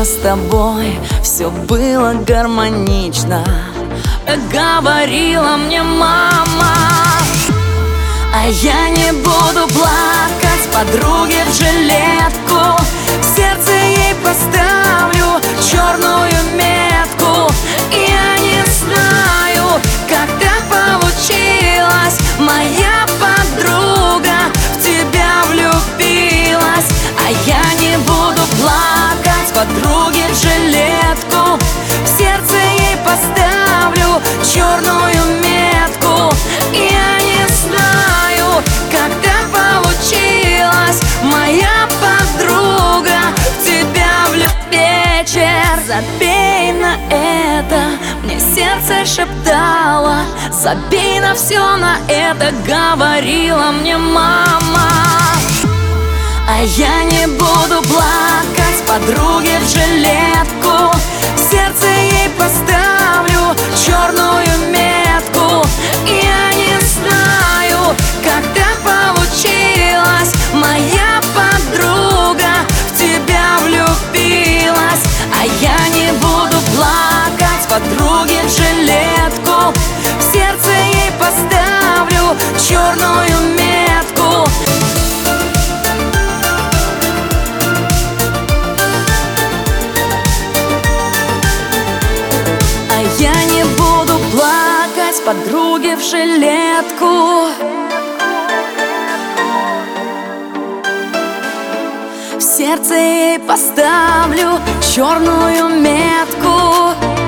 с тобой все было гармонично, как говорила мне мама. А я не буду плакать подруге в жилетку, в сердце ей поставлю черную метку. И я не знаю, как так получилось, моя подруга в тебя влюбилась. А я не буду плакать подруге в жилетку, в сердце ей поставлю черную метку. И я не знаю, как так получилось, моя подруга в тебя влюбилась. Вечер, забей на это, мне сердце шептало, забей на все на это, говорила мне мама. А я не буду плакать подруге в жилетку, в сердце ей поставлю черную метку. И я не знаю, как так получилось, моя подруга в тебя влюбилась. А я не буду плакать подруге в жилетку, в сердце ей поставлю черную метку. А я не буду плакать подруге в жилетку, в сердце ей поставлю черную метку.